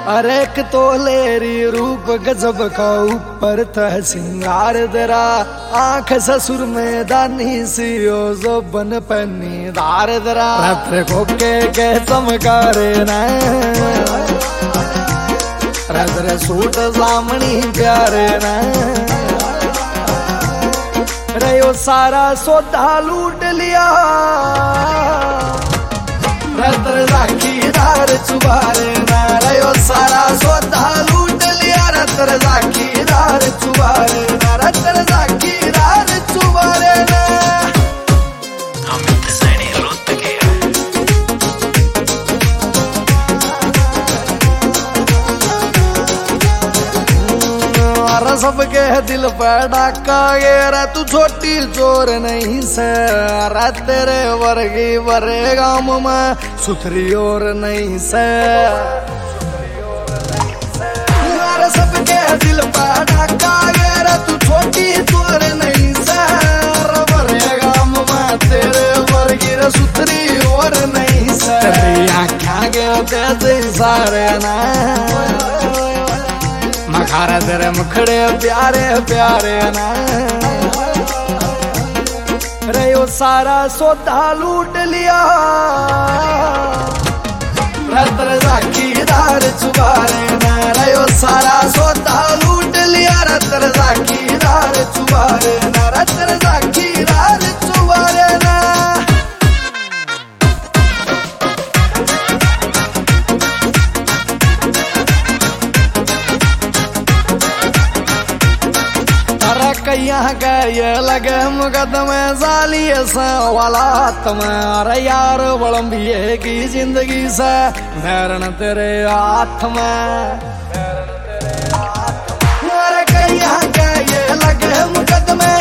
अरे एक तो लेरी रूप गजब का ऊपर तह सिंगार दरा आंख ससुर में दानी सियो जो बन पन्नी दार दरा रात्र को के चमकारे न रात्र सूट सामनी प्यारे न रयो सारा सौदा लूट लिया रात्र राखीदार चुबारे न रयो सारा सौदा लूट लिया रात्र राखीदार चुबारे न रात्र राखीदार चुबारे न सबके दिल पर डाका गे तू छोटी चोर नहीं से तेरे वर्गी बरे गांव में सुथरी और नहीं से सबके दिल पर डाका गे तू छोटी चोर नहीं से बरे गांव में तेरे वर्गी सुथरी और नहीं से क्या गे सारे ना मखारा तेरे मुखड़े प्यारे प्यारे ना रयो सारा सौदा लूट लिया रात्र राखीदार चुबारे ना रयो सारा सौदा लूट लिया रात्र राखीदार चुबारे ना रात्र राखीदार चुबारे ना कैया गए लगे मुकदमे सालिए से वाला में अरे यार बड़म्बिए की जिंदगी से धैर्य तेरे हाथ में